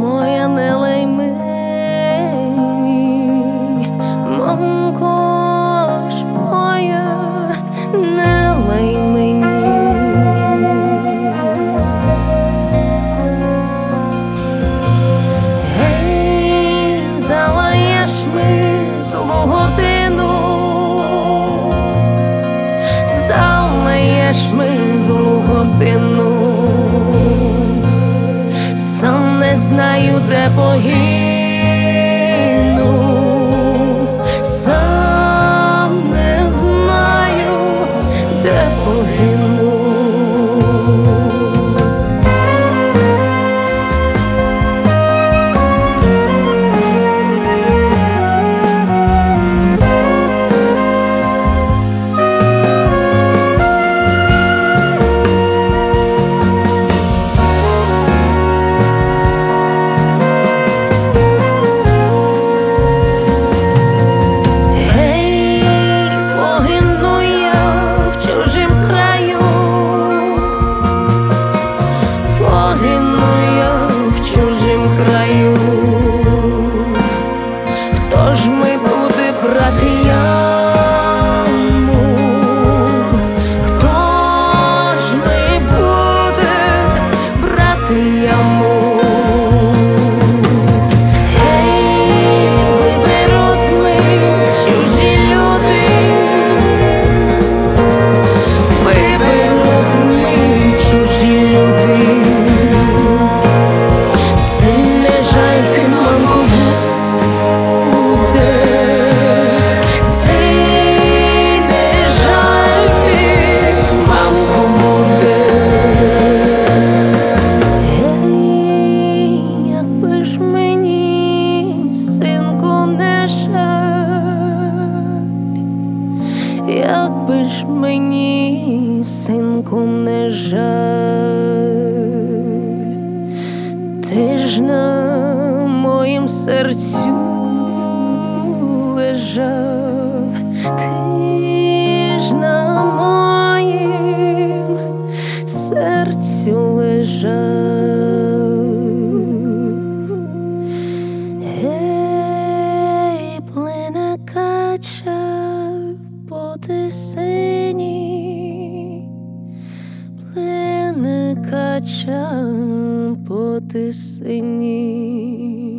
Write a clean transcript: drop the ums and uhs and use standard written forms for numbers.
моя не лей мені, мамко ж моя, не лей мені. Гей, залаєш ми злу годину, залаєш ми злу годину, сам не знаю, де погину, сам не знаю, де погину. Хто ж ми буде брати яму? Хто ж ми буде брати яму? Гей, виберуть ми чужі люди, виберуть ми чужі люди. Це не жаль ти, мамко, якби ж мені, синку, не жаль, ти ж на моїм серцю лежав, ти ж на моїм серцю лежав. Гей, плине кача по Тисині, плине кача по Тисині.